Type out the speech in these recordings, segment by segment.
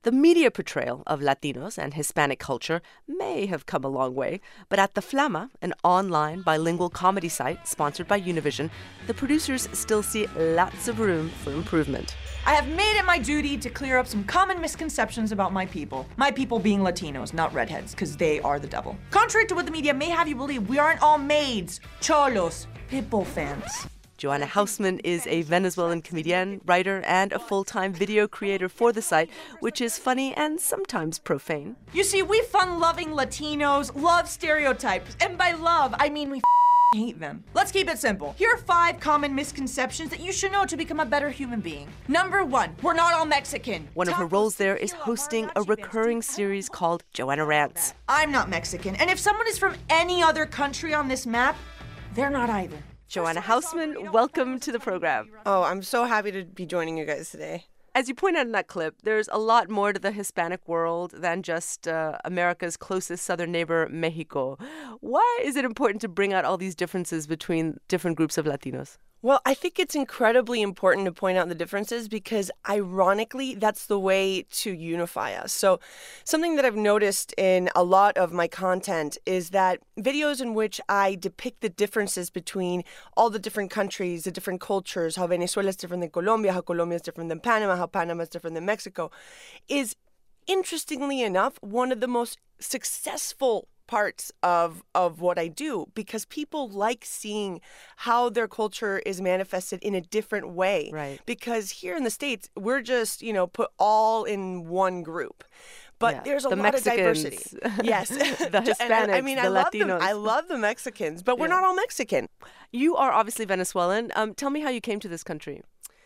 The media portrayal of Latinos and Hispanic culture may have come a long way, but at The Flama, an online bilingual comedy site sponsored by Univision, the producers still see lots of room for improvement. I have made it my duty to clear up some common misconceptions about my people. My people being Latinos, not redheads, because they are the devil. Contrary to what the media may have you believe, we aren't all maids, cholos, pitbull fans. Joanna Hausman is a Venezuelan comedian, writer, and a full-time video creator for the site, which is funny and sometimes profane. You see, we fun-loving Latinos love stereotypes, and by love, I mean we hate them. Let's keep it simple. Here are 5 common misconceptions that you should know to become a better human being. Number 1, we're not all Mexican. One of her roles there is hosting a recurring series called Joanna Rants. I'm not Mexican, and if someone is from any other country on this map, they're not either. Joanna Hausman, welcome to the program. Oh, I'm so happy to be joining you guys today. As you point out in that clip, there's a lot more to the Hispanic world than just America's closest southern neighbor, Mexico. Why is it important to bring out all these differences between different groups of Latinos? Well, I think it's incredibly important to point out the differences because, ironically, that's the way to unify us. So something that I've noticed in a lot of my content is that videos in which I depict the differences between all the different countries, the different cultures, how Venezuela is different than Colombia, how Colombia is different than Panama, how Panama is different than Mexico, is, interestingly enough, one of the most successful parts of what I do, because people like seeing how their culture is manifested in a different way. Right. Because here in the States, we're just, put all in one group. But there's a lot Mexicans, of diversity. Yes. The Hispanics, the Latinos. I love the Mexicans, but we're not all Mexican. You are obviously Venezuelan. Tell me how you came to this country.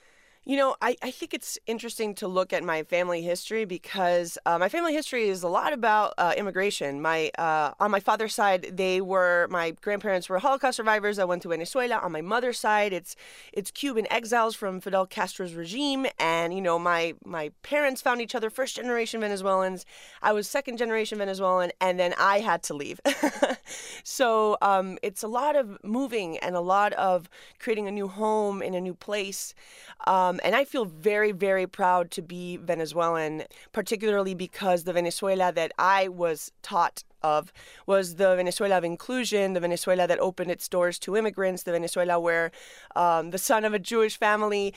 I think it's interesting to look at my family history because my family history is a lot about immigration. On my father's side, my grandparents were Holocaust survivors that went to Venezuela. On my mother's side, it's Cuban exiles from Fidel Castro's regime. And, my parents found each other, first generation Venezuelans. I was second generation Venezuelan, and then I had to leave. So it's a lot of moving and a lot of creating a new home in a new place. And I feel very, very proud to be Venezuelan, particularly because the Venezuela that I was taught of was the Venezuela of inclusion, the Venezuela that opened its doors to immigrants, the Venezuela where the son of a Jewish family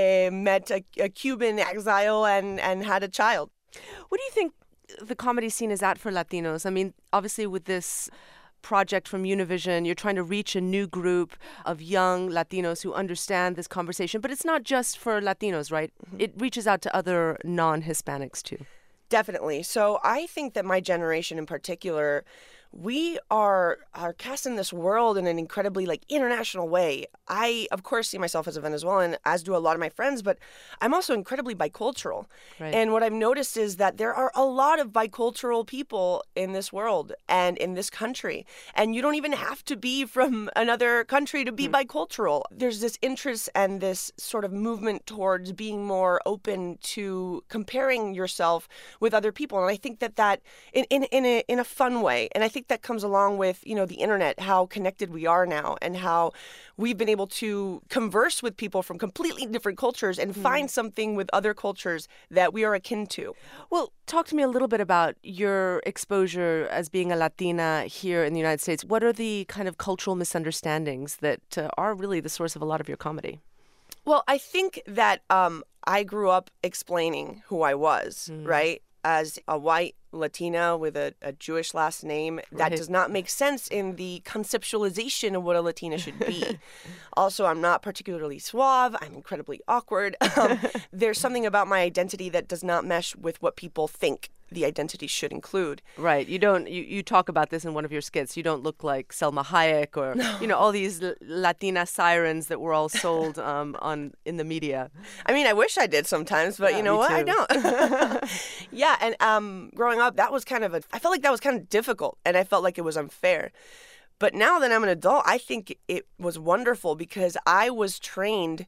met a Cuban exile and had a child. What do you think the comedy scene is at for Latinos? I mean, obviously with this project from Univision, you're trying to reach a new group of young Latinos who understand this conversation, but it's not just for Latinos, right? Mm-hmm. It reaches out to other non-Hispanics too. Definitely. So I think that my generation in particular, we are cast in this world in an incredibly international way. I, of course, see myself as a Venezuelan, as do a lot of my friends, but I'm also incredibly bicultural. Right. And what I've noticed is that there are a lot of bicultural people in this world and in this country. And you don't even have to be from another country to be bicultural. There's this interest and this sort of movement towards being more open to comparing yourself with other people. And I think that in a fun way. And I think that comes along with, the internet, how connected we are now and how we've been able to converse with people from completely different cultures and find something with other cultures that we are akin to. Well, talk to me a little bit about your exposure as being a Latina here in the United States. What are the kind of cultural misunderstandings that are really the source of a lot of your comedy? Well, I think that I grew up explaining who I was, right? As a white Latina with a Jewish last name, that does not make sense in the conceptualization of what a Latina should be. Also, I'm not particularly suave. I'm incredibly awkward. There's something about my identity that does not mesh with what people think the identity should include. Right. You talk about this in one of your skits. You don't look like Selma Hayek or, all these Latina sirens that were all sold in the media. I mean, I wish I did sometimes, but you know what? I don't. Yeah. And growing up, I felt like that was kind of difficult and I felt like it was unfair. But now that I'm an adult, I think it was wonderful because I was trained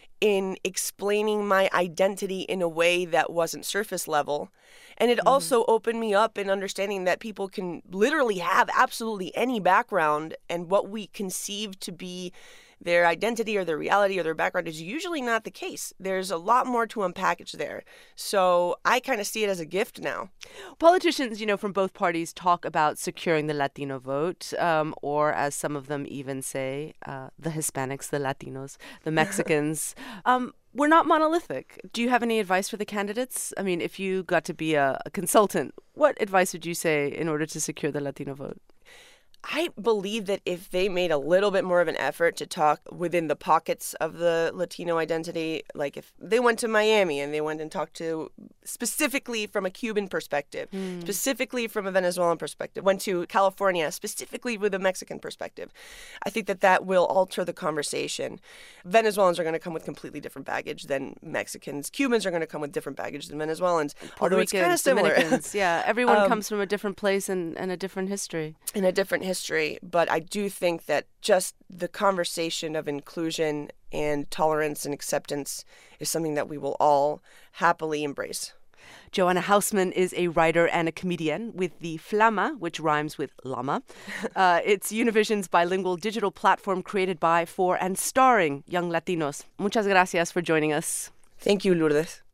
in explaining my identity in a way that wasn't surface level. And it also opened me up in understanding that people can literally have absolutely any background, and what we conceive to be their identity or their reality or their background is usually not the case. There's a lot more to unpackage there. So I kind of see it as a gift now. Politicians, from both parties talk about securing the Latino vote, or as some of them even say, the Hispanics, the Latinos, the Mexicans. We're not monolithic. Do you have any advice for the candidates? I mean, if you got to be a consultant, what advice would you say in order to secure the Latino vote? I believe that if they made a little bit more of an effort to talk within the pockets of the Latino identity, like if they went to Miami and they went and talked to specifically from a Cuban perspective, specifically from a Venezuelan perspective, went to California specifically with a Mexican perspective, I think that will alter the conversation. Venezuelans are going to come with completely different baggage than Mexicans. Cubans are going to come with different baggage than Venezuelans. Puerto Ricans, kind of similar. Dominicans, yeah. Everyone comes from a different place and a different history. In a different history, but I do think that just the conversation of inclusion and tolerance and acceptance is something that we will all happily embrace. Joanna Hausman is a writer and a comedian with the Flama, which rhymes with llama. It's Univision's bilingual digital platform created by, for, and starring young Latinos. Muchas gracias for joining us. Thank you, Lourdes.